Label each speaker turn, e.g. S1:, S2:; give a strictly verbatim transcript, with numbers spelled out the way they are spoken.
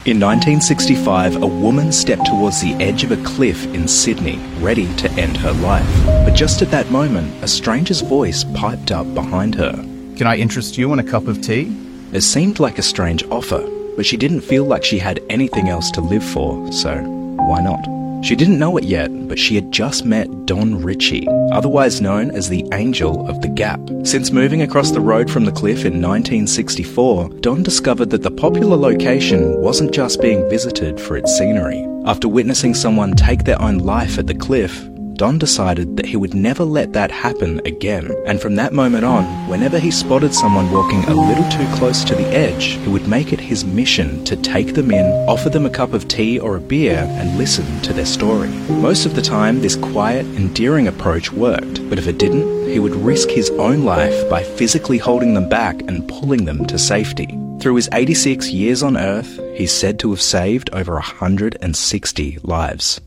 S1: In nineteen sixty-five, a woman stepped towards the edge of a cliff in Sydney, ready to end her life. But just at that moment, a stranger's voice piped up behind her.
S2: Can I interest you in a cup of tea?
S1: It seemed like a strange offer, but she didn't feel like she had anything else to live for, so why not? She didn't know it yet, but she had just met Don Ritchie, otherwise known as the Angel of the Gap. Since moving across the road from the cliff in nineteen sixty-four, Don discovered that the popular location wasn't just being visited for its scenery. After witnessing someone take their own life at the cliff, Don decided that he would never let that happen again. And from that moment on, whenever he spotted someone walking a little too close to the edge, he would make it his mission to take them in, offer them a cup of tea or a beer, and listen to their story. Most of the time, this quiet, endearing approach worked, but if it didn't, he would risk his own life by physically holding them back and pulling them to safety. Through his eighty-six years on Earth, he's said to have saved over one hundred sixty lives.